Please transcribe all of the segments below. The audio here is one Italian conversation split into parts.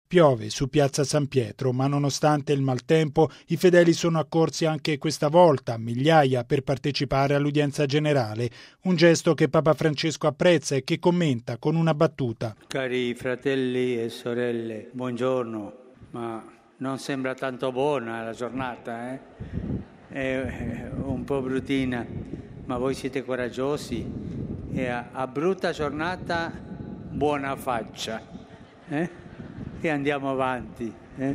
Piove su piazza San Pietro, ma nonostante il maltempo, i fedeli sono accorsi anche questa volta, migliaia, per partecipare all'udienza generale. Un gesto che Papa Francesco apprezza e che commenta con una battuta. Cari fratelli e sorelle, buongiorno, ma non sembra tanto buona la giornata, eh? È un po' bruttina, ma voi siete coraggiosi e a brutta giornata buona faccia, e andiamo avanti.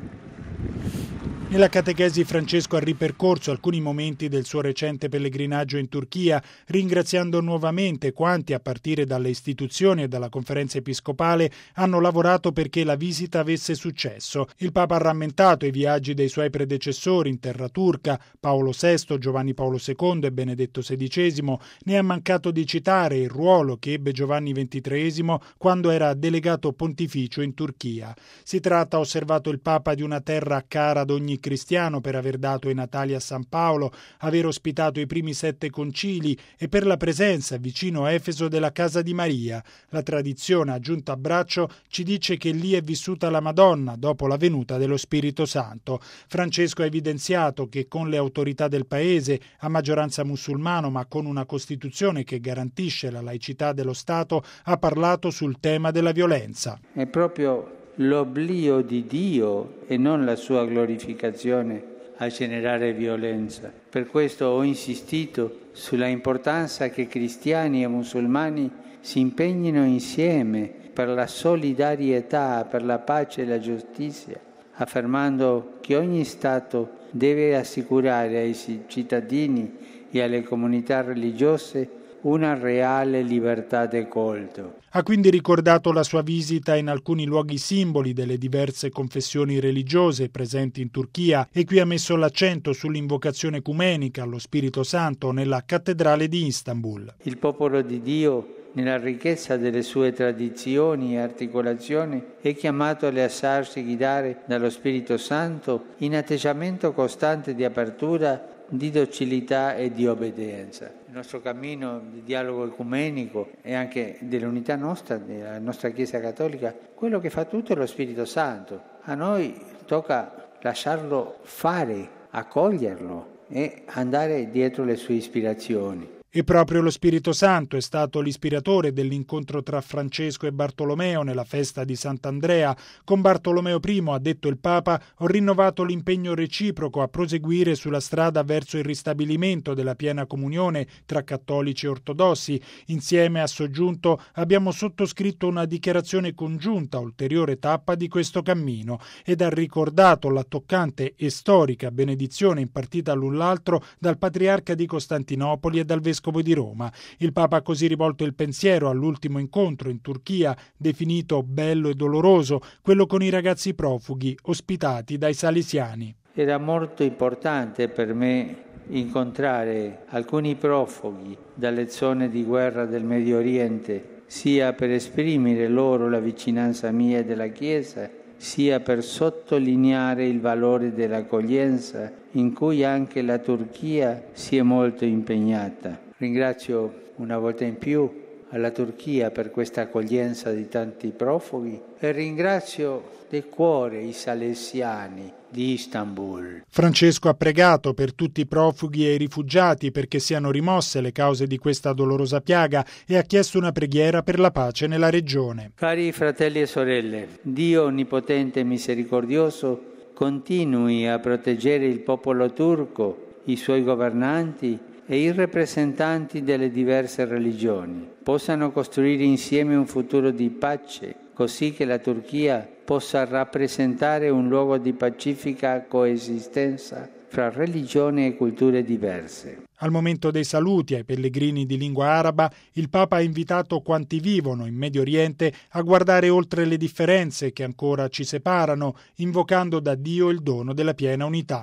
Nella catechesi Francesco ha ripercorso alcuni momenti del suo recente pellegrinaggio in Turchia, ringraziando nuovamente quanti, a partire dalle istituzioni e dalla conferenza episcopale, hanno lavorato perché la visita avesse successo. Il Papa ha rammentato i viaggi dei suoi predecessori in terra turca, Paolo VI, Giovanni Paolo II e Benedetto XVI, ne ha mancato di citare il ruolo che ebbe Giovanni XXIII quando era delegato pontificio in Turchia. Si tratta, ha osservato il Papa, di una terra cara ad ogni cristiano per aver dato i natali a San Paolo, aver ospitato i primi 7 concili e per la presenza vicino a Efeso della Casa di Maria. La tradizione, aggiunta a braccio, ci dice che lì è vissuta la Madonna dopo la venuta dello Spirito Santo. Francesco ha evidenziato che con le autorità del paese, a maggioranza musulmano ma con una Costituzione che garantisce la laicità dello Stato, ha parlato sul tema della violenza. È proprio l'oblio di Dio e non la sua glorificazione a generare violenza. Per questo ho insistito sulla importanza che cristiani e musulmani si impegnino insieme per la solidarietà, per la pace e la giustizia, affermando che ogni Stato deve assicurare ai cittadini e alle comunità religiose una reale libertà di culto. Ha quindi ricordato la sua visita in alcuni luoghi simboli delle diverse confessioni religiose presenti in Turchia e qui ha messo l'accento sull'invocazione ecumenica allo Spirito Santo nella cattedrale di Istanbul. Il popolo di Dio, nella ricchezza delle sue tradizioni e articolazioni, è chiamato a lasciarsi guidare dallo Spirito Santo in atteggiamento costante di apertura, di docilità e di obbedienza. Il nostro cammino di dialogo ecumenico e anche dell'unità nostra, della nostra Chiesa Cattolica, quello che fa tutto è lo Spirito Santo. A noi tocca lasciarlo fare, accoglierlo e andare dietro le sue ispirazioni. E proprio lo Spirito Santo è stato l'ispiratore dell'incontro tra Francesco e Bartolomeo nella festa di Sant'Andrea. Con Bartolomeo I, ha detto il Papa, ho rinnovato l'impegno reciproco a proseguire sulla strada verso il ristabilimento della piena comunione tra cattolici e ortodossi. Insieme, ha soggiunto, abbiamo sottoscritto una dichiarazione congiunta, ulteriore tappa di questo cammino, ed ha ricordato la toccante e storica benedizione impartita l'un l'altro dal Patriarca di Costantinopoli e dal Vescovo di Roma. Il Papa ha così rivolto il pensiero all'ultimo incontro in Turchia, definito bello e doloroso, quello con i ragazzi profughi ospitati dai salesiani. Era molto importante per me incontrare alcuni profughi dalle zone di guerra del Medio Oriente, sia per esprimere loro la vicinanza mia e della Chiesa, sia per sottolineare il valore dell'accoglienza in cui anche la Turchia si è molto impegnata. Ringrazio una volta in più alla Turchia per questa accoglienza di tanti profughi e ringrazio di cuore i salesiani di Istanbul. Francesco ha pregato per tutti i profughi e i rifugiati perché siano rimosse le cause di questa dolorosa piaga e ha chiesto una preghiera per la pace nella regione. Cari fratelli e sorelle, Dio onnipotente e misericordioso continui a proteggere il popolo turco, i suoi governanti e i rappresentanti delle diverse religioni. Possano costruire insieme un futuro di pace, così che la Turchia possa rappresentare un luogo di pacifica coesistenza fra religioni e culture diverse. Al momento dei saluti ai pellegrini di lingua araba, il Papa ha invitato quanti vivono in Medio Oriente a guardare oltre le differenze che ancora ci separano, invocando da Dio il dono della piena unità.